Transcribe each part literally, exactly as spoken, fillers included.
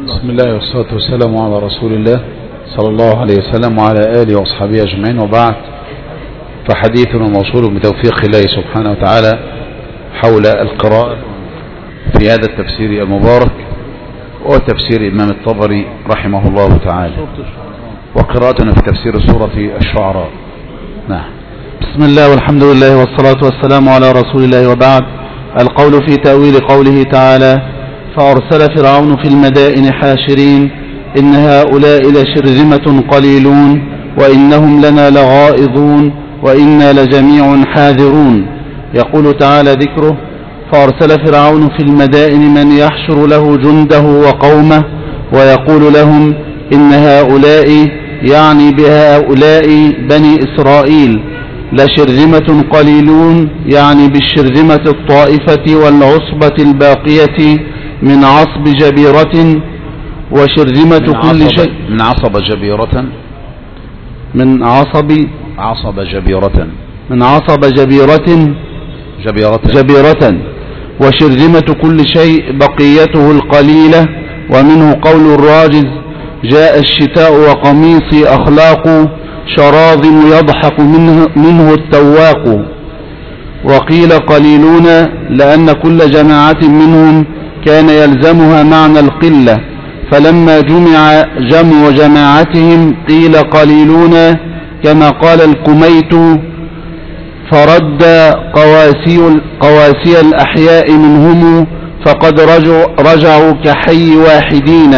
بسم الله والصلاة والسلام على رسول الله صلى الله عليه وسلم وعلى آله وأصحابه أجمعين، وبعد، فحديثنا موصول بتوفيق الله سبحانه وتعالى حول القراءة في هذا التفسير المبارك وتفسير الإمام الطبري رحمه الله تعالى، وقراءتنا في تفسير سورة الشعراء. نعم. بسم الله والحمد لله والصلاة والسلام على رسول الله، وبعد. القول في تأويل قوله تعالى: فأرسل فرعون في المدائن حاشرين إن هؤلاء لشرذمة قليلون وإنهم لنا لغائظون وإنا لجميع حاذرون. يقول تعالى ذكره: فأرسل فرعون في المدائن من يحشر له جنده وقومه ويقول لهم إن هؤلاء، يعني بهؤلاء بني إسرائيل، لشرذمة قليلون، يعني بالشرذمة الطائفة والعصبة الباقية من عصب جبيرة، وشرذمة كل شيء من عصب جبيرة من عصب عصب جبيرة من عصب جبيرة جبيرة جبيرة وشرذمة كل شيء بقيته القليلة. ومنه قول الراجز: جاء الشتاء وقميصي أخلاق، شراذم يضحك منه, منه التواق. وقيل قليلون لأن كل جماعة منهم كان يلزمها معنى القلة، فلما جمع جمع جماعتهم قيل قليلون، كما قال الكميت: فرد قواسي, قواسي الأحياء منهم فقد رجعوا, رجعوا كحي واحدين.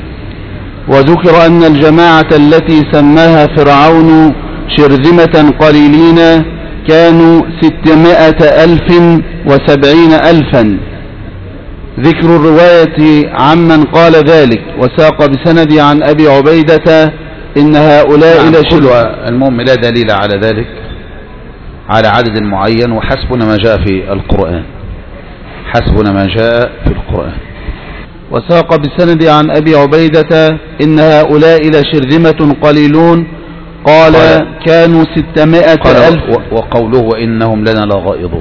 وذكر أن الجماعة التي سماها فرعون شرذمة قليلين كانوا ستمائة ألف وسبعين ألفا. ذكر الرواية عمن قال ذلك، وساق بسند عن أبي عبيدة إن هؤلاء نعم. لشرذمة. المهم لا دليل على ذلك على عدد معين، وحسبنا ما جاء في القرآن حسبنا ما جاء في القرآن. وساق بسند عن أبي عبيدة إن هؤلاء لشرذمة قليلون، قال, قال كانوا ستمائة ألف. وقوله وإنهم لنا لغائظون،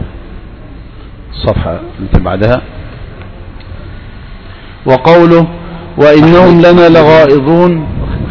صفحة انت بعدها. وقوله وإنهم لنا لغائظون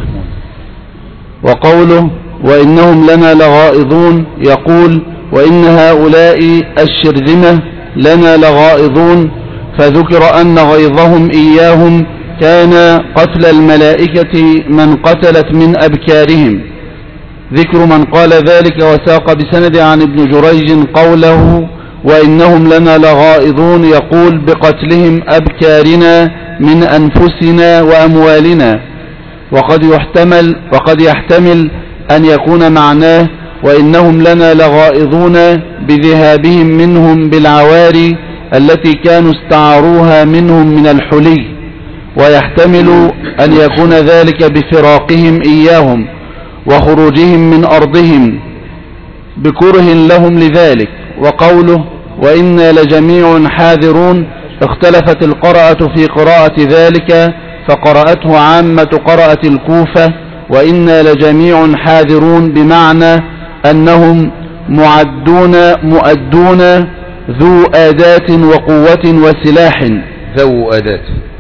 وقوله وإنهم لنا لغائظون يقول: وإن هؤلاء الشرذمة لنا لغائظون. فذكر أن غيظهم إياهم كان قتل الملائكة من قتلت من أبكارهم. ذكر من قال ذلك وساق بسند عن ابن جريج قوله: وإنهم لنا لغائظون، يقول: بقتلهم أبكارنا من أنفسنا وأموالنا. وقد يحتمل وقد يحتمل أن يكون معناه: وإنهم لنا لغائظون بذهابهم منهم بالعواري التي كانوا استعاروها منهم من الحلي. ويحتمل أن يكون ذلك بفراقهم إياهم وخروجهم من أرضهم بكره لهم لذلك. وقوله وإنا لجميع حاذرون، اختلفت القراءة في قراءة ذلك، فقرأته عامة قراءة الكوفة: وإنا لجميع حاذرون، بمعنى أنهم معدون مؤدون ذو آدات وقوة وسلاح. ذو آدات.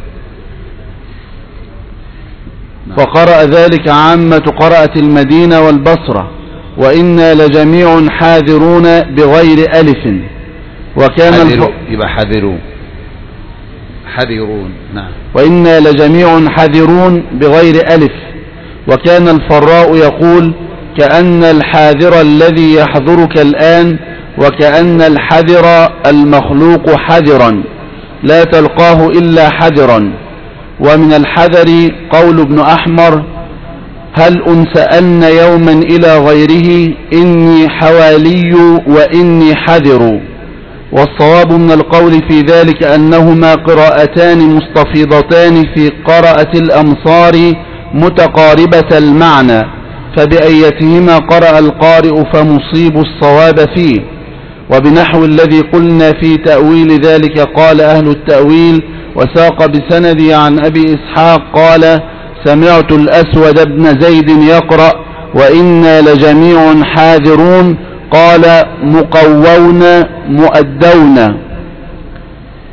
وقرأ ذلك عامة قراءة المدينة والبصرة: وإنا لجميع حاذرون بغير ألف. وكان حذروا يبقى حذرون حذرون نعم. وإنا لجميع حذرون بغير ألف. وكان الفراء يقول: كأن الحاذر الذي يحذرك الآن، وكأن الحذر المخلوق حذرا لا تلقاه إلا حذرا. ومن الحذر قول ابن أحمر: هل أنسألن يوما إلى غيره إني حوالي وإني حذر. والصواب من القول في ذلك أنهما قراءتان مستفيضتان في قراءة الأمصار متقاربة المعنى، فبأيتهما قرأ القارئ فمصيب الصواب فيه. وبنحو الذي قلنا في تأويل ذلك قال أهل التأويل. وساق بسند عن أبي إسحاق قال: سمعت الأسود بن زيد يقرأ: وإنا لجميع حاذرون، قال: مقوون مؤدون.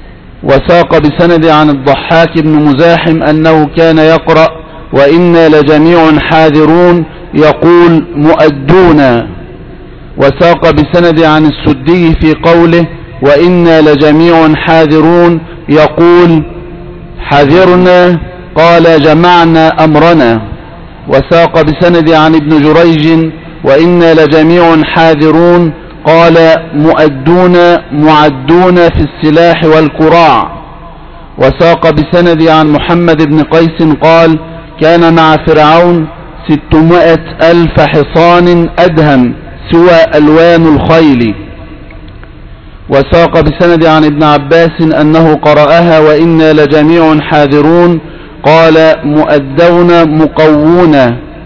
وساق بسند عن الضحاك بن مزاحم أنه كان يقرأ وإنا لجميع حاذرون يقول مؤدون. وساق بسند عن السدي في قوله وإنا لجميع حاذرون يقول حذرنا قال جمعنا أمرنا. وساق بسند عن ابن جريج وإنا لجميع حاذرون قال مؤدون معدون في السلاح والكراع. وساق بسند عن محمد بن قيس قال كان مع فرعون ستمائة ألف حصان أدهم سوى ألوان الخيل. وساق بسند عن ابن عباس أنه قرأها وإنا لجميع حاذرون قال مؤدون مقوون.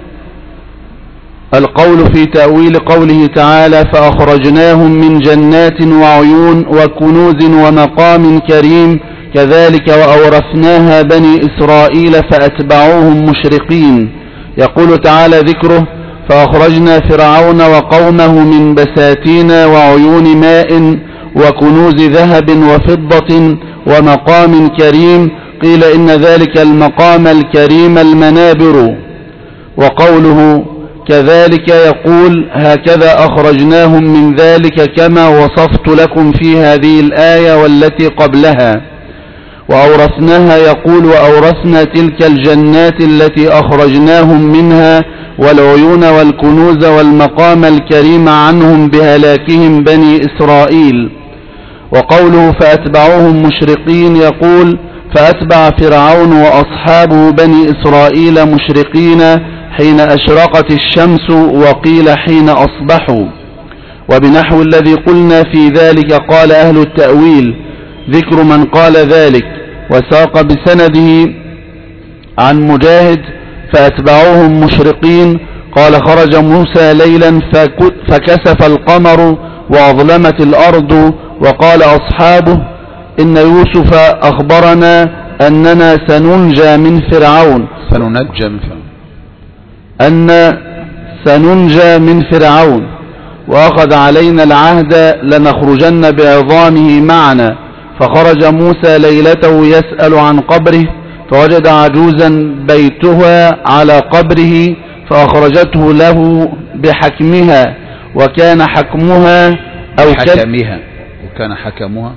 القول في تأويل قوله تعالى فأخرجناهم من جنات وعيون وكنوز ومقام كريم كذلك وأورثناها بني إسرائيل فأتبعوهم مشرقين. يقول تعالى ذكره فأخرجنا فرعون وقومه من بساتين وعيون ماء وكنوز ذهب وفضة ومقام كريم. قيل إن ذلك المقام الكريم المنابر. وقوله كذلك يقول هكذا أخرجناهم من ذلك كما وصفت لكم في هذه الآية والتي قبلها. وأورثناها يقول وأورثنا تلك الجنات التي أخرجناهم منها والعيون والكنوز والمقام الكريم عنهم بهلاكهم بني إسرائيل. وقوله فأتبعوهم مشرقين يقول فأتبع فرعون وأصحابه بني إسرائيل مشرقين حين أشرقت الشمس وقيل حين أصبحوا. وبنحو الذي قلنا في ذلك قال أهل التأويل ذكر من قال ذلك. وساق بسنده عن مجاهد فأتبعوهم مشرقين قال خرج موسى ليلا فكسف القمر وأظلمت الأرض وقال أصحابه إن يوسف أخبرنا أننا سننجى من فرعون سننجى من فرعون أن سننجى من فرعون وأخذ علينا العهد لنخرجن بعظامه معنا. فخرج موسى ليلته يسأل عن قبره فوجد عجوزا بيتها على قبره فأخرجته له بحكمها وكان حكمها أو بحكمها وكان حكمها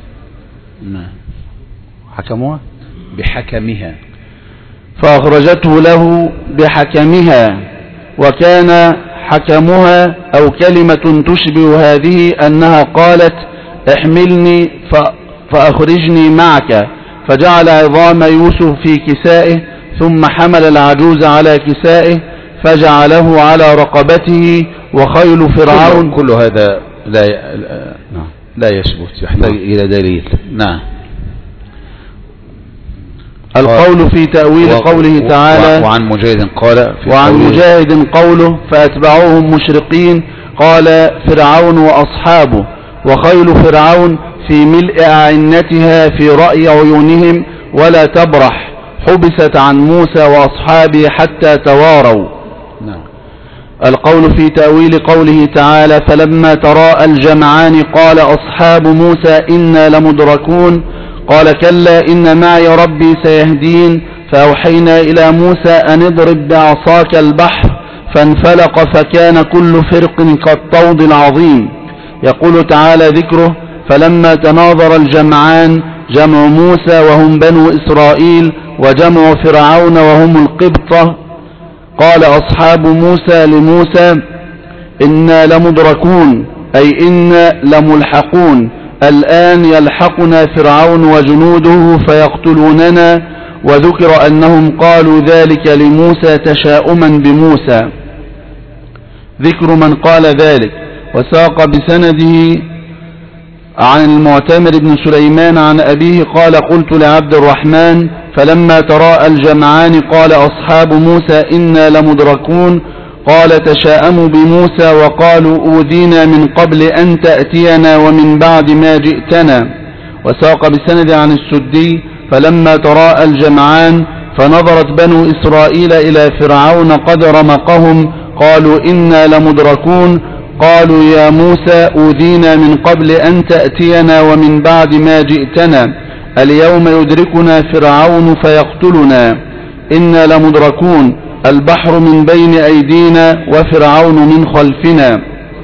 حكمها بحكمها فأخرجته له بحكمها وكان حكمها أو كلمة تشبه هذه أنها قالت احملني فأخرجني معك فجعل عظام يوسف في كسائه ثم حمل العجوز على كسائه فجعله على رقبته وخيل فرعون. كل هذا لا لا يثبت يحتاج إلى دليل. نعم. القول في تأويل قوله تعالى وعن مجاهد قال وعن مجاهد قوله فأتبعوهم مشرقين قال فرعون وأصحابه وخيل فرعون في ملء أعنتها في رأي عيونهم ولا تبرح حبست عن موسى وأصحابه حتى تواروا. نعم. القول في تأويل قوله تعالى فلما تراءى الجمعان قال أصحاب موسى إنا لمدركون قال كلا إن معي ربي سيهدين فأوحينا إلى موسى أن اضرب بعصاك البحر فانفلق فكان كل فرق كالطود العظيم. يقول تعالى ذكره فلما تناظر الجمعان جمع موسى وهم بنو إسرائيل وجمع فرعون وهم القبطة قال أصحاب موسى لموسى إنا لمدركون أي إنا لملحقون الآن يلحقنا فرعون وجنوده فيقتلوننا. وذكر أنهم قالوا ذلك لموسى تشاؤما بموسى. ذكر من قال ذلك. وساق بسنده عن المعتمر بن سليمان عن أبيه قال قلت لعبد الرحمن فلما تراءى الجمعان قال أصحاب موسى إنا لمدركون قال تشاءموا بموسى وقالوا أوذينا من قبل أن تأتينا ومن بعد ما جئتنا. وساق بسند عن السدي فلما تراءى الجمعان فنظرت بنو إسرائيل إلى فرعون قد رمقهم قالوا إنا لمدركون قالوا يا موسى أوذينا من قبل أن تأتينا ومن بعد ما جئتنا اليوم يدركنا فرعون فيقتلنا إنا لمدركون البحر من بين أيدينا وفرعون من خلفنا.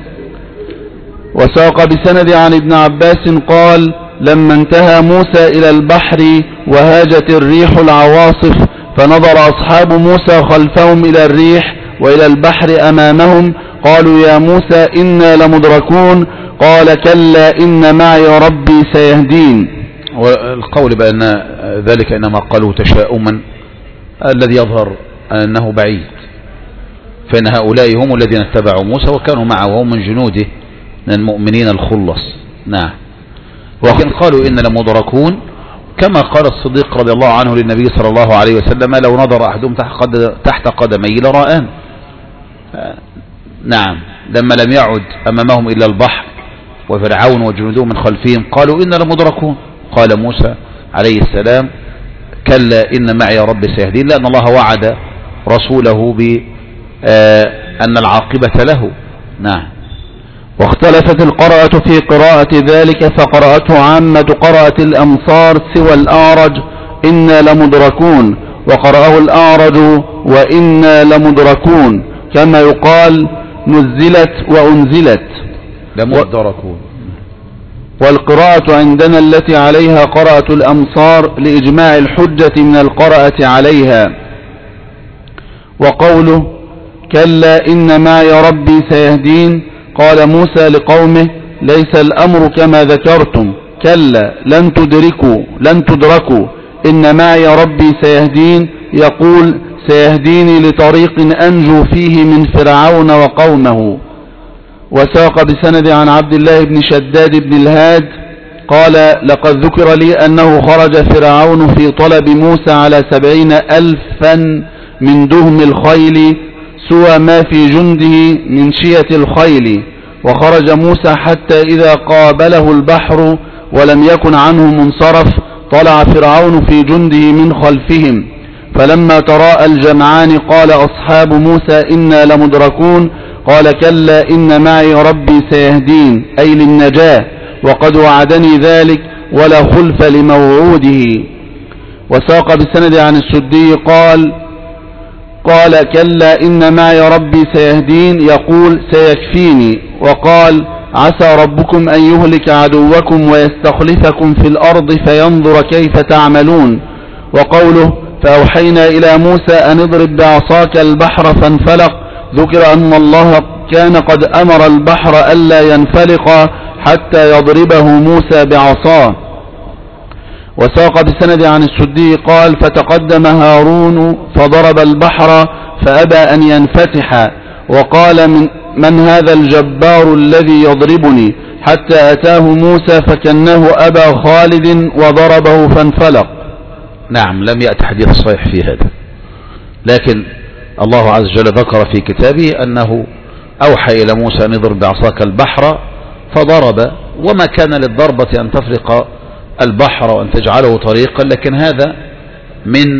وساق بسند عن ابن عباس قال لما انتهى موسى إلى البحر وهاجت الريح العواصف فنظر أصحاب موسى خلفهم إلى الريح وإلى البحر أمامهم قالوا يا موسى إنا لمدركون قال كلا إن معي ربي سيهدين. والقول بأن ذلك إنما قالوا تشاؤما الذي يظهر أنه بعيد، فإن هؤلاء هم الذين اتبعوا موسى وكانوا معه وهم من جنوده من المؤمنين الخلص. نعم. ولكن قالوا إن لمدركون كما قال الصديق رضي الله عنه للنبي صلى الله عليه وسلم لو نظر أحدهم تحت قدمي لرآن. نعم. لما لم يعد أمامهم إلا البحر وفرعون وجنوده من خلفهم قالوا إن لمدركون. قال موسى عليه السلام كلا إن معي ربي سيهدين، لأن الله وعد رسوله بأن العاقبة له. نعم. واختلفت القراءة في قراءة ذلك فقرأته عامة قراءة الأمصار سوى الأعرج إنا لمدركون، وقرأه الأعرج وإنا لمدركون كما يقال نزلت وأنزلت لمدركون. والقراءة عندنا التي عليها قراءة الأمصار لإجماع الحجة من القراءة عليها. وقوله كلا إن معي ربي سيهدين قال موسى لقومه ليس الأمر كما ذكرتم كلا لن تدركوا لن تدركوا إن معي ربي سيهدين يقول سيهديني لطريق أنجو فيه من فرعون وقومه. وساق بسند عن عبد الله بن شداد بن الهاد قال لقد ذكر لي أنه خرج فرعون في طلب موسى على سبعين ألفا من دهم الخيل سوى ما في جنده من شية الخيل، وخرج موسى حتى إذا قابله البحر ولم يكن عنه منصرف طلع فرعون في جنده من خلفهم، فلما تراءى الجمعان قال أصحاب موسى إنا لمدركون قال كلا إن معي ربي سيهدين أي للنجاة وقد وعدني ذلك ولا خلف لموعوده. وساق بسند عن السدي قال قال كلا إن معي ربي سيهدين يقول سيكفيني، وقال عسى ربكم أن يهلك عدوكم ويستخلفكم في الأرض فينظر كيف تعملون. وقوله فأوحينا إلى موسى أن اضرب بعصاك البحر فانفلق ذكر أن الله كان قد أمر البحر ألا ينفلق حتى يضربه موسى بعصاه. وساق بسند عن السدي قال فتقدم هارون فضرب البحر فأبى أن ينفتح وقال من, من هذا الجبار الذي يضربني حتى أتاه موسى فكنه أبا خالد وضربه فانفلق. نعم. لم يأتي حديث صحيح في هذا، لكن الله عز وجل ذكر في كتابه أنه أوحى إلى موسى أن يضرب بعصاك البحر فضرب، وما كان للضربة أن تفرق البحر وأن تجعله طريقا، لكن هذا من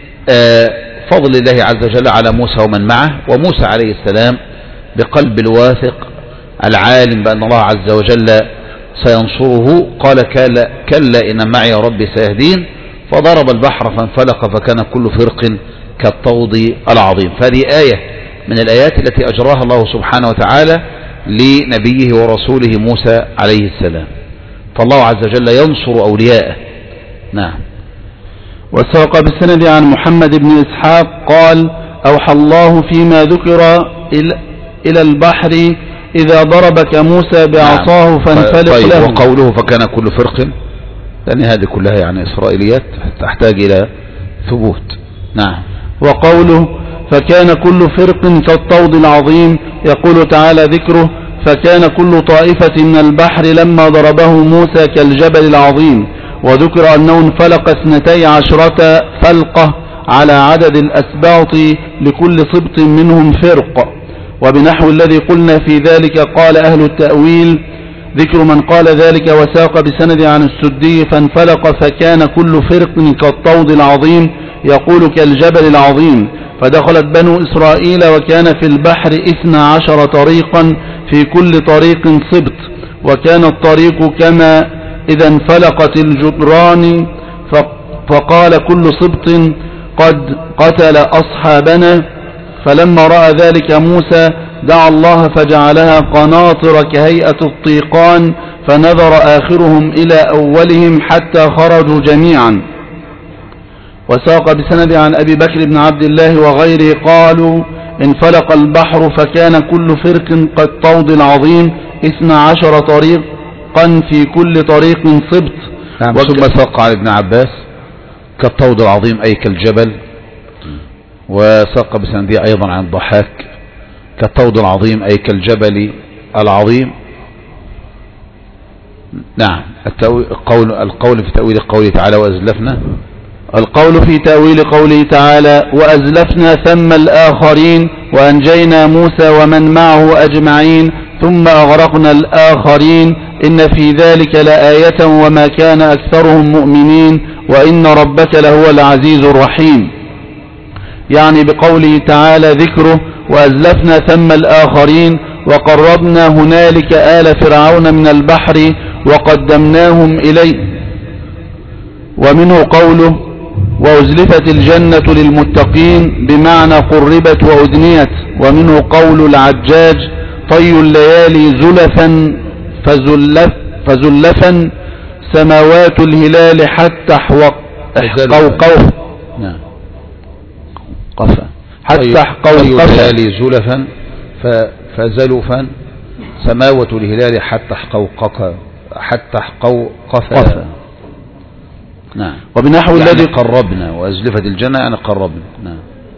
فضل الله عز وجل على موسى ومن معه. وموسى عليه السلام بقلب الواثق العالم بأن الله عز وجل سينصره قال كلا, كلا إن معي ربي سيهدين فضرب البحر فانفلق فكان كل فرق كالطود العظيم. فهذه آية من الآيات التي أجراها الله سبحانه وتعالى لنبيه ورسوله موسى عليه السلام، فالله عز وجل ينصر أولياءه. نعم. وساق بالسند عن محمد بن إسحاق قال أوحى الله فيما ذكر إلى البحر إذا ضربك موسى بعصاه نعم. فانفلق طيب له. وقوله فكان كل فرق، لأن هذه كلها يعني إسرائيليات تحتاج إلى ثبوت. نعم. وقوله فكان كل فرق كالطود العظيم يقول تعالى ذكره فكان كل طائفة من البحر لما ضربه موسى كالجبل العظيم. وذكر أنه انفلق اثنتي عشرة فلقة على عدد الأسباط لكل سبط منهم فرق. وبنحو الذي قلنا في ذلك قال أهل التأويل ذكر من قال ذلك. وساق بسند عن السدي فانفلق فكان كل فرق كالطود العظيم يقول كالجبل العظيم. فدخلت بنو إسرائيل وكان في البحر اثنا عشر طريقا في كل طريق سبط، وكان الطريق كما إذا انفلقت الجدران فقال كل سبط قد قتل أصحابنا. فلما رأى ذلك موسى دعا الله فجعلها قناطر كهيئة الطيقان، فنظر آخرهم إلى أولهم حتى خرجوا جميعا. وساق بسند عن أبي بكر بن عبد الله وغيره قالوا انفلق البحر فكان كل فرق كالطود العظيم اثنى عشر طريقا في كل طريق سبط. نعم. وك... ثم ساق عن ابن عباس كالطود العظيم أي كالجبل. وساق بسندي أيضا عن الضحاك كالطود العظيم أي كالجبل العظيم. نعم. القول, القول في تأويل قوله تعالى وأزلفنا. القول في تأويل قوله تعالى وأزلفنا ثم الآخرين وأنجينا موسى ومن معه أجمعين ثم أغرقنا الآخرين إن في ذلك لآية وما كان أكثرهم مؤمنين وإن ربك لهو العزيز الرحيم. يعني بقوله تعالى ذكره وأزلفنا ثم الآخرين وقربنا هنالك آل فرعون من البحر وقدمناهم إليه. ومنه قوله وأزلفت الجنة للمتقين بمعنى قربت وأدنيت. ومنه قول العجاج طي الليالي زلفا فزلف فزلفا سماوات الهلال حتى حقوقه قفا حتى حقوقه الليالي زلفا فزلفا سماوة الهلال حتى حقوقك حتى حقوقفا. نعم. وبنحو يعني الذي قربنا وأزلفت الجنة يعني قربنا. نعم.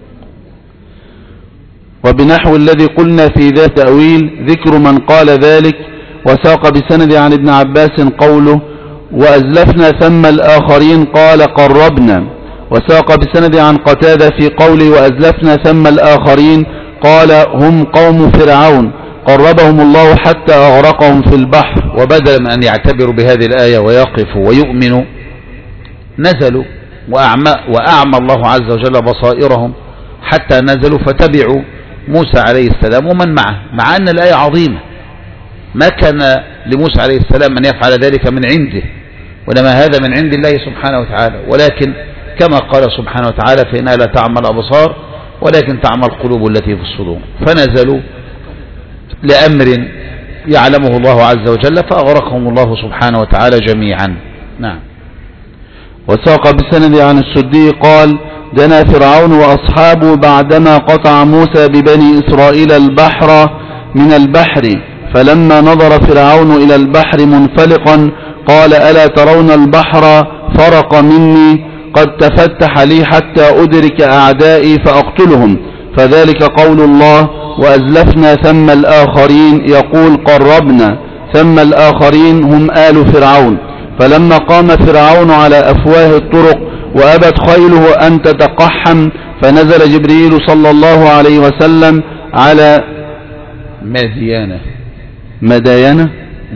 وبنحو الذي قلنا في ذا تأويل ذكر من قال ذلك. وساق بسند عن ابن عباس قوله وأزلفنا ثم الآخرين قال قربنا. وساق بسند عن قتادة في قوله وأزلفنا ثم الآخرين قال هم قوم فرعون قربهم الله حتى أغرقهم في البحر. وبدل من أن يعتبروا بهذه الآية ويقفوا ويؤمنوا نزلوا وأعمى, وأعمى الله عز وجل بصائرهم حتى نزلوا فتبعوا موسى عليه السلام ومن معه، مع أن الآية عظيمة ما كان لموسى عليه السلام أن يفعل ذلك من عنده، ولما هذا من عند الله سبحانه وتعالى، ولكن كما قال سبحانه وتعالى فإنها لا تعمى الأبصار ولكن تعمى القلوب التي في الصدور. فنزلوا لأمر يعلمه الله عز وجل فأغرقهم الله سبحانه وتعالى جميعا. نعم. وساق بسند عن السدي قال دنا فرعون وأصحابه بعدما قطع موسى ببني إسرائيل البحر من البحر، فلما نظر فرعون إلى البحر منفلقا قال ألا ترون البحر فرق مني قد تفتح لي حتى أدرك أعدائي فأقتلهم. فذلك قول الله وأزلفنا ثم الآخرين يقول قربنا ثم الآخرين هم آل فرعون. فلما قام فرعون على أفواه الطرق وأبت خيله أن تتقحم فنزل جبريل صلى الله عليه وسلم على مديانة مديانة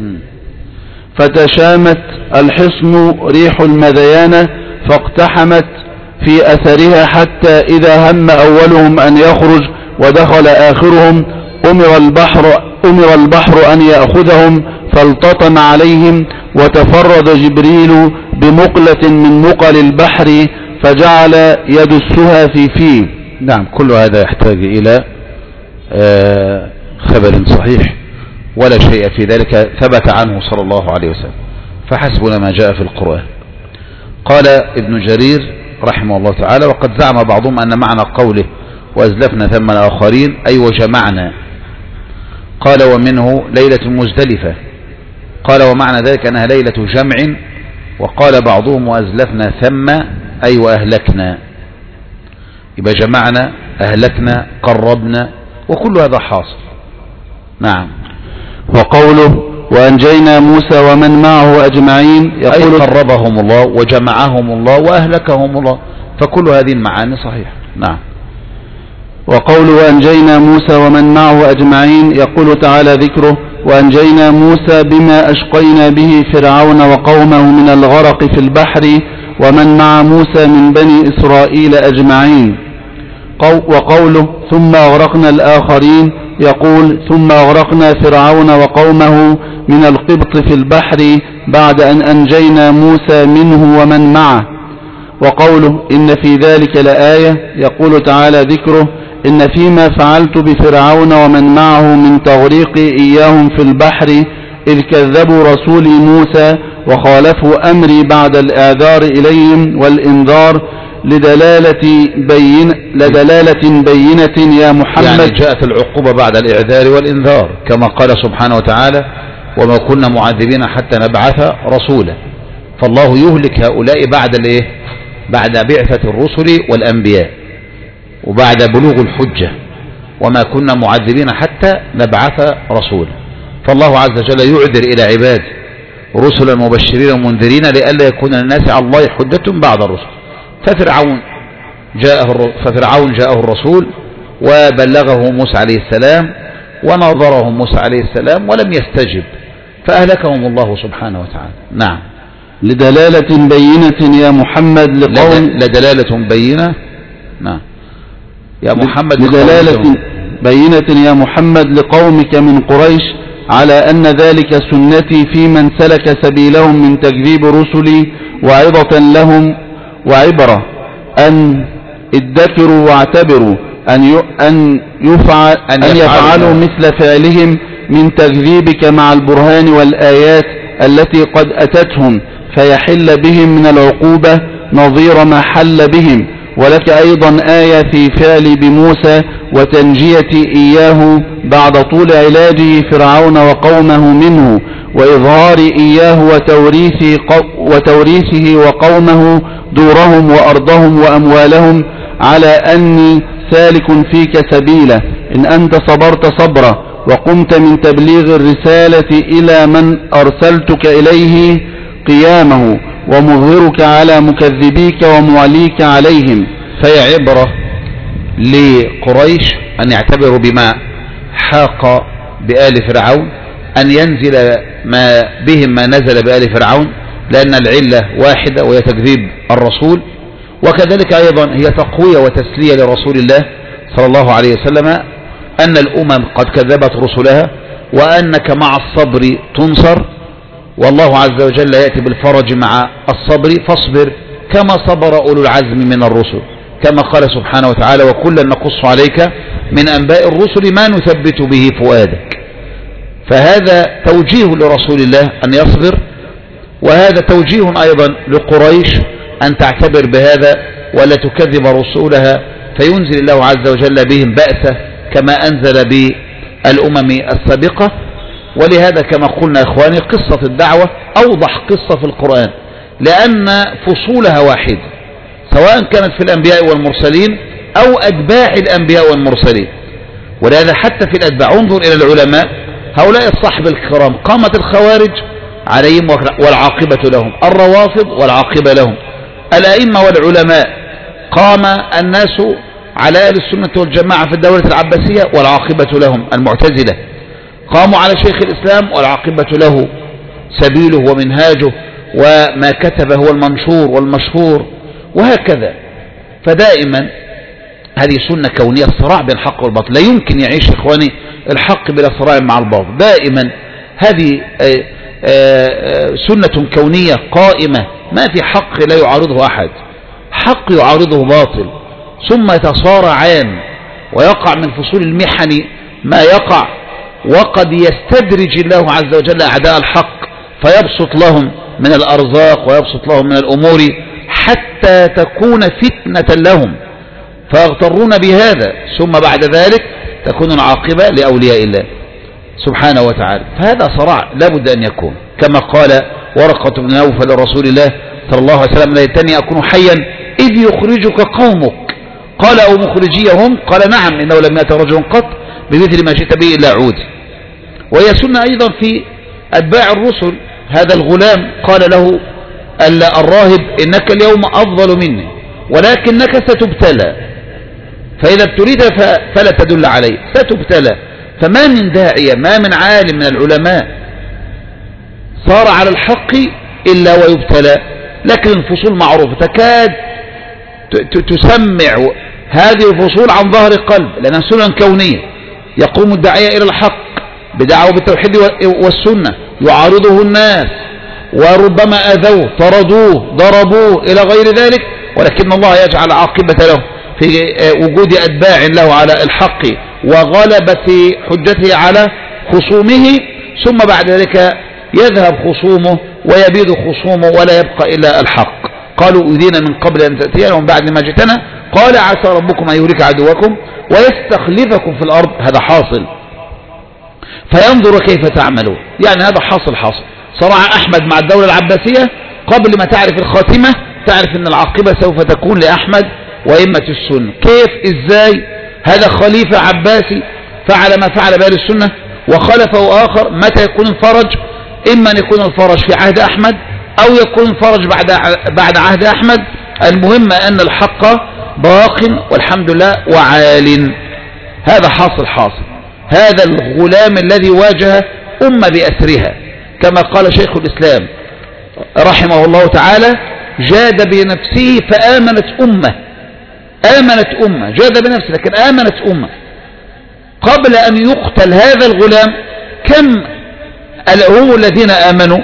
فتشامت الحصن ريح المديانة فاقتحمت في أثرها حتى إذا هم أولهم أن يخرج ودخل آخرهم أمر البحر, أمر البحر أن يأخذهم فالتطم عليهم وتفرد جبريل بمقلة من مقل البحر فجعل يدسها في فيه. نعم. كل هذا يحتاج إلى خبر صحيح ولا شيء في ذلك ثبت عنه صلى الله عليه وسلم، فحسبنا ما جاء في القرآن. قال ابن جرير رحمه الله تعالى وقد زعم بعضهم أن معنى قوله وأزلفنا ثم الآخرين أي وجمعنا. قال ومنه ليلة مزدلفة. قال ومعنى ذلك أنها ليلة جمع. وقال بعضهم وأزلفنا ثم أي وأهلكنا، يبقى جمعنا أهلكنا قربنا وكل هذا حاصل. نعم. وقوله وأنجينا موسى ومن معه أجمعين يقول أي قربهم الله وجمعهم الله وأهلكهم الله، فكل هذه المعاني صحيحة. نعم. وقوله وأنجينا موسى ومن معه أجمعين يقول تعالى ذكره وأنجينا موسى بما أشقينا به فرعون وقومه من الغرق في البحر ومن مع موسى من بني إسرائيل أجمعين. وقوله ثم أغرقنا الآخرين يقول ثم أغرقنا فرعون وقومه من القبط في البحر بعد أن أنجينا موسى منه ومن معه. وقوله إن في ذلك لآية، يقول تعالى ذكره: إن فيما فعلت بفرعون ومن معه من تغريق إياهم في البحر إذ كذبوا رسولي موسى وخالفوا أمري بعد الإعذار إليهم والإنذار لدلالة, بين لدلالة بينة يا محمد. يعني جاءت العقوبة بعد الإعذار والإنذار كما قال سبحانه وتعالى: وما كنا معذبين حتى نبعث رسولا. فالله يهلك هؤلاء بعد الايه؟ بعد بعثة الرسل والأنبياء وبعد بلوغ الحجة. وما كنا معذبين حتى نبعث رسولا. فالله عز وجل يعذر إلى عباده رسلا مبشرين ومنذرين لئلا يكون للناس على الله حجة بعد الرسل. ففرعون جاءه ففرعون جاءه الرسول وبلغه موسى عليه السلام وناظره موسى عليه السلام ولم يستجب فأهلكهم الله سبحانه وتعالى. نعم. لدلالة بينة يا محمد لقوم لدلالة بينة. نعم يا محمد لدلالة بينة يا محمد لقومك من قريش على أن ذلك سنتي في من سلك سبيلهم من تكذيب رسلي وعظة لهم وعبرة أن ادكروا واعتبروا أن أن يفعل أن يفعلوا مثل فعلهم من تكذيبك مع البرهان والآيات التي قد أتتهم فيحل بهم من العقوبة نظير ما حل بهم. ولك أيضا آية في فعل بموسى وتنجية إياه بعد طول علاجه فرعون وقومه منه وإظهار إياه وتوريثه, وتوريثه وقومه دورهم وأرضهم وأموالهم على أني سالك فيك سبيله إن أنت صبرت صبرا وقمت من تبليغ الرسالة إلى من أرسلتك إليه قيامه ومظهرك على مكذبيك ومعليك عليهم. فهي عبرة لقريش أن يعتبروا بما حاق بآل فرعون أن ينزل ما بهم ما نزل بآل فرعون لأن العلة واحدة وهي تكذيب الرسول. وكذلك أيضا هي تقوية وتسلية لرسول الله صلى الله عليه وسلم أن الأمم قد كذبت رسلها وأنك مع الصبر تنصر والله عز وجل يأتي بالفرج مع الصبر فاصبر كما صبر أولو العزم من الرسل كما قال سبحانه وتعالى: وكلا نقص عليك من أنباء الرسل ما نثبت به فؤادك. فهذا توجيه لرسول الله أن يصبر وهذا توجيه أيضا لقريش أن تعتبر بهذا ولا تكذب رسولها فينزل الله عز وجل بهم بأسه كما أنزل بالأمم السابقة. ولهذا كما قلنا إخواني قصة الدعوة أوضح قصة في القرآن لأن فصولها واحدة سواء كانت في الأنبياء والمرسلين أو أتباع الأنبياء والمرسلين. ولهذا حتى في الأتباع انظر إلى العلماء هؤلاء الصحب الكرام قامت الخوارج عليهم والعاقبة لهم، الروافض والعاقبة لهم، الأئمة والعلماء قام الناس على أهل السنة والجماعة في الدولة العباسية والعاقبة لهم، المعتزلة قاموا على شيخ الإسلام والعاقبة له سبيله ومنهاجه وما كتب هو المنشور والمشهور وهكذا. فدائما هذه سنة كونية الصراع بين الحق والباطل لا يمكن يعيش إخواني الحق بلا صراع مع الباطل. دائما هذه سنة كونية قائمة ما في حق لا يعارضه أحد، حق يعارضه باطل ثم يتصارعان ويقع من فصول المحن ما يقع وقد يستدرج الله عز وجل أعداء الحق فيبسط لهم من الأرزاق ويبسط لهم من الأمور حتى تكون فتنة لهم فيغترون بهذا ثم بعد ذلك تكون العاقبة لأولياء الله سبحانه وتعالى. فهذا صراع لابد أن يكون كما قال ورقة بن نوفل لرسول الله صلى الله عليه وسلم: ليتني أكون حيا إذ يخرجك قومك. قال: أو مخرجيهم؟ قال: نعم، إنه لم يأت رجل قط بمثل ما جئت به إلا عود. وهي سنة أيضا في أتباع الرسل. هذا الغلام قال له الراهب: إنك اليوم أفضل مني ولكنك ستبتلى، فإذا ابتليت فلا تدل عليه، ستبتلى. فما من داعية ما من عالم من العلماء صار على الحق إلا ويبتلى. لكن الفصول معروفة تكاد تسمع هذه الفصول عن ظهر قلب لأنها سنن كونية. يقوم الداعية إلى الحق بدعوة بالتوحيد والسنة يعارضه الناس وربما أذوه طردوه ضربوه إلى غير ذلك ولكن الله يجعل عاقبة له في وجود أتباع له على الحق وغلبة حجته على خصومه، ثم بعد ذلك يذهب خصومه ويبيد خصومه ولا يبقى إلا الحق. قالوا أذينا من قبل أن تأتينا ومن بعد ما جئتنا، قال عسى ربكم أن يهلك عدوكم ويستخلفكم في الأرض. هذا حاصل، فينظر كيف تعملون. يعني هذا حاصل حاصل. صراع أحمد مع الدولة العباسية قبل ما تعرف الخاتمة تعرف أن العاقبة سوف تكون لأحمد وإمة السنة. كيف؟ إزاي؟ هذا خليفة عباسي فعل ما فعل بأهل السنة وخلفه آخر. متى يكون الفرج؟ إما أن يكون الفرج في عهد أحمد أو يكون الفرج بعد بعد عهد أحمد. المهم أن الحق باق والحمد لله وعال. هذا حاصل حاصل. هذا الغلام الذي واجه أمة بأسرها كما قال شيخ الإسلام رحمه الله تعالى: جاد بنفسه فآمنت أمة. آمنت أمة، جاد بنفسه لكن آمنت أمة. قبل أن يقتل هذا الغلام كم هم الذين آمنوا؟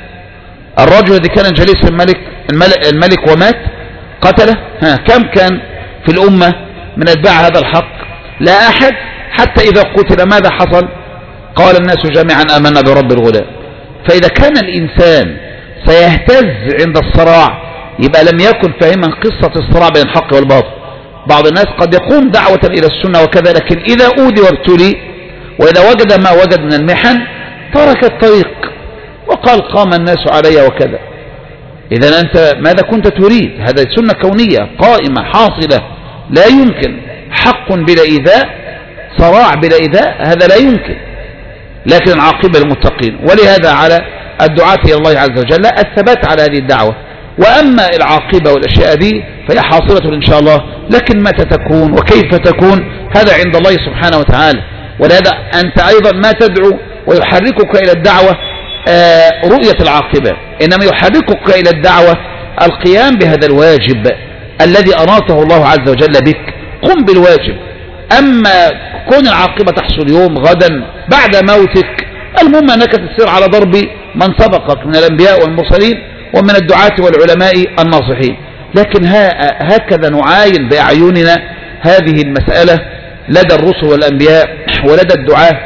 الرجل الذي كان جليس الملك الملك, الملك ومات قتله، ها كم كان في الأمة من أتباع هذا الحق؟ لا أحد. حتى إذا قتل ماذا حصل؟ قال الناس جميعا آمنا برب الغلام. فإذا كان الإنسان سيهتز عند الصراع يبقى لم يكن فاهما قصة الصراع بين الحق والباطل. بعض الناس قد يقوم دعوة إلى السنة وكذا، لكن إذا أودي وابتلي وإذا وجد ما وجد من المحن ترك الطريق وقال قام الناس علي وكذا. إذا أنت ماذا كنت تريد؟ هذا سنة كونية قائمة حاصلة لا يمكن. حق بلا إيذاء، صراع بلا إيذاء، هذا لا يمكن. لكن العاقبة للمتقين. ولهذا على الدعاة إلى الله عز وجل الثبات على هذه الدعوة. وأما العاقبة والأشياء دي فهي حاصلة إن شاء الله، لكن متى تكون وكيف تكون هذا عند الله سبحانه وتعالى. ولهذا أنت أيضا ما تدعو ويحركك إلى الدعوة آه رؤية العاقبة، إنما يحركك إلى الدعوة القيام بهذا الواجب الذي أراته الله عز وجل بك. قم بالواجب. أما كون العاقبة تحصل يوم غدا بعد موتك، المهم أنك تسير على ضرب من سبقك من الأنبياء والمرسلين ومن الدعاة والعلماء الناصحين. لكن هكذا نعاين بأعيننا هذه المسألة لدى الرسل والأنبياء ولدى الدعاة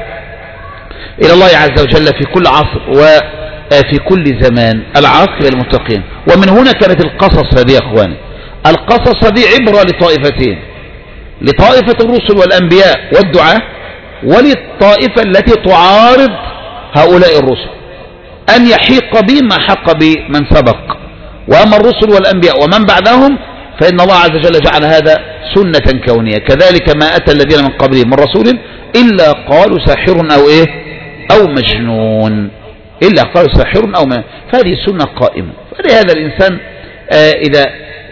إلى الله عز وجل في كل عصر وفي كل زمان. العاقبة للمتقين. ومن هنا كانت القصص هذه يا أخواني. القصص هذه عبرة لطائفتين: لطائفة الرسل والأنبياء والدعاة، وللطائفة التي تعارض هؤلاء الرسل، أن يحيق بهم ما حق بمن سبق. وأما الرسل والأنبياء ومن بعدهم فإن الله عز وجل جعل هذا سنة كونية. كذلك ما أتى الذين من قبلهم من رسول إلا قالوا ساحر أو إيه أو مجنون، إلا قالوا ساحر أو مجنون. فهذه سنة قائمة. فلهذا الإنسان آه إذا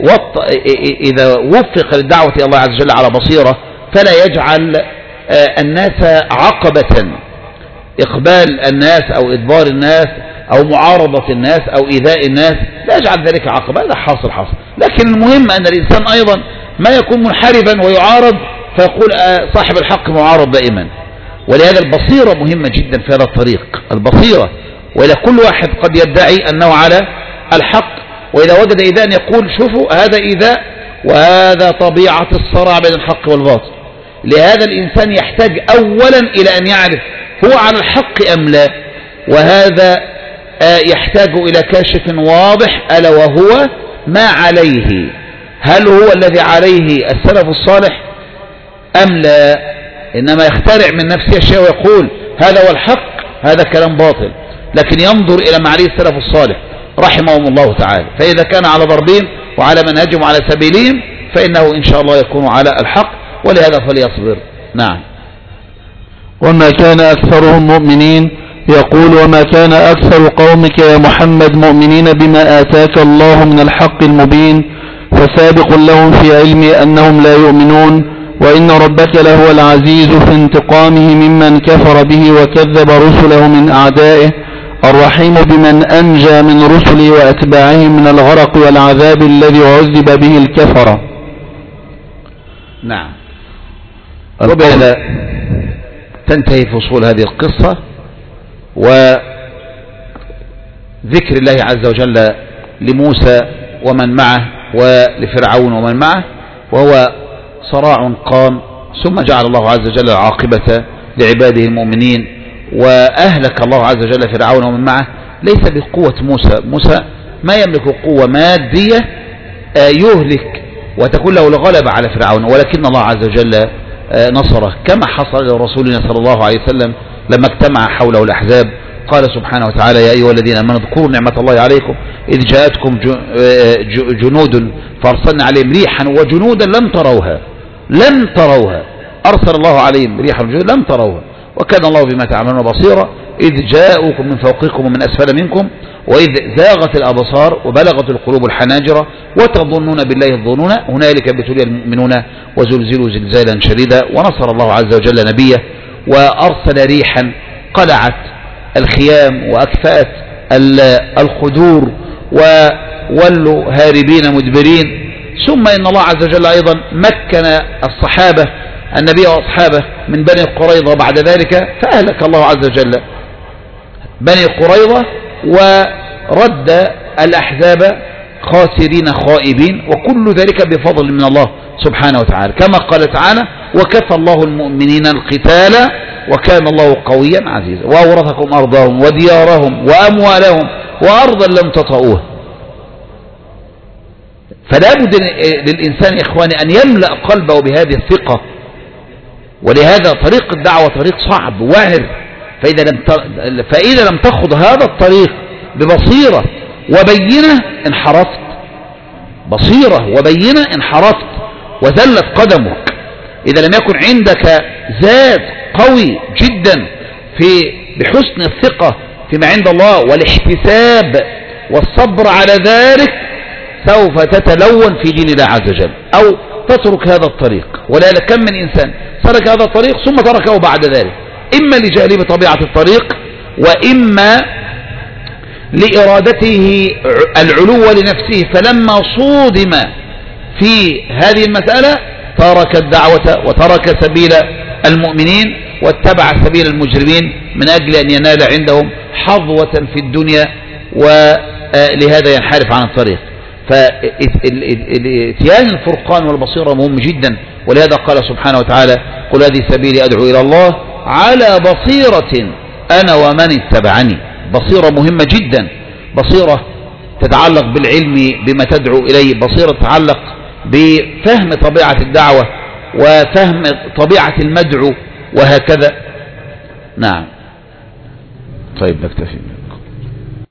إذا وفق للدعوة إلى الله عز وجل على بصيرة فلا يجعل آه الناس عقبة، إقبال الناس أو إدبار الناس أو معارضة الناس أو إيذاء الناس، لا يجعل ذلك عقبة. هذا حاصل حاصل. لكن المهم أن الإنسان أيضا ما يكون منحرفا ويعارض فيقول آه صاحب الحق معارض دائما. ولهذا البصيرة مهمة جدا في هذا الطريق، البصيرة. وإلى كل واحد قد يدعي أنه على الحق، وإذا وجد إيذاء يقول شوفوا هذا إيذاء وهذا طبيعة الصراع بين الحق والباطل. لهذا الإنسان يحتاج أولا إلى أن يعرف هو على الحق أم لا، وهذا يحتاج إلى كاشف واضح ألا وهو ما عليه. هل هو الذي عليه السلف الصالح أم لا؟ إنما يخترع من نفسه أشياء ويقول هذا هو الحق، هذا كلام باطل. لكن ينظر إلى ما عليه السلف الصالح رحمهم الله تعالى. فإذا كان على ضربهم وعلى منهجهم وعلى سبيلهم فإنه إن شاء الله يكون على الحق، ولهذا فليصبر. نعم. وما كان أكثرهم مؤمنين. يقول وما كان أكثر قومك يا محمد مؤمنين بما آتاك الله من الحق المبين، فسابق لهم في علم أنهم لا يؤمنون، وإن ربك لهو العزيز في انتقامه ممن كفر به وكذب رسله من أعدائه، الرحيم بمن أنجى من رسله وأتباعه من الغرق والعذاب الذي عذب به الكفر. نعم. وبهذا تنتهي فصول هذه القصة وذكر الله عز وجل لموسى ومن معه ولفرعون ومن معه، وهو صراع قام، ثم جعل الله عز وجل العاقبة لعباده المؤمنين، وأهلك الله عز وجل فرعون ومن معه. ليس بقوة موسى، موسى ما يملك قوة مادية يهلك وتكون له الغلبة على فرعون، ولكن الله عز وجل نصره، كما حصل لرسولنا صلى الله عليه وسلم لما اجتمع حوله الأحزاب. قال سبحانه وتعالى: يا أيها الذين آمنوا اذكروا نعمة الله عليكم إذ جاءتكم جنود فأرسلنا عليهم ريحا وجنودا لم تروها لم تروها أرسل الله عليهم ريحا وجنودا لم تروها وكان الله بما تعملون بصيرا إذ جاءوكم من فوقكم ومن أسفل منكم وإذ زاغت الأبصار وبلغت القلوب الحناجر وتظنون بالله الظنون هنالك ابتلي المؤمنون وزلزلوا زلزالا شديدا. ونصر الله عز وجل نبيه وأرسل ريحا قلعت الخيام وأكفأت الخدور وولوا هاربين مدبرين. ثم إن الله عز وجل أيضا مكن الصحابة النبي وأصحابه من بني قريظة بعد ذلك، فأهلك الله عز وجل بني قريظة ورد الأحزاب خاسرين خائبين، وكل ذلك بفضل من الله سبحانه وتعالى، كما قال تعالى: وكفى الله المؤمنين القتال وكان الله قويا عزيزا وأورثكم أرضهم وديارهم وأموالهم وأرضا لم تطئوها. فلا بد للإنسان يا إخواني أن يملأ قلبه بهذه الثقة، ولهذا طريق الدعوة طريق صعب واعر، فإذا لم فإذا لم تخض هذا الطريق ببصيرة وبينة انحرفت، بصيرة وبينة انحرفت وذلت قدمك. إذا لم يكن عندك زاد قوي جدا في بحسن الثقة فيما عند الله والاحتساب والصبر على ذلك، سوف تتلون في دين الله عز وجل أو تترك هذا الطريق. ولذلك كم من إنسان سلك هذا الطريق ثم تركه بعد ذلك، إما لجهله بطبيعة الطريق وإما لإرادته العلو لنفسه، فلما صودم في هذه المسألة ترك الدعوة وترك سبيل المؤمنين واتبع سبيل المجرمين من أجل أن ينال عندهم حظوة في الدنيا، ولهذا ينحرف عن الطريق. فإتيان الفرقان والبصيرة مهم جدا، ولهذا قال سبحانه وتعالى: قل هذه سبيلي أدعو إلى الله على بصيرة أنا ومن اتبعني. بصيرة مهمة جدا، بصيرة تتعلق بالعلم بما تدعو إليه، بصيرة تتعلق بفهم طبيعة الدعوة وفهم طبيعة المدعو وهكذا. نعم. طيب نكتفي.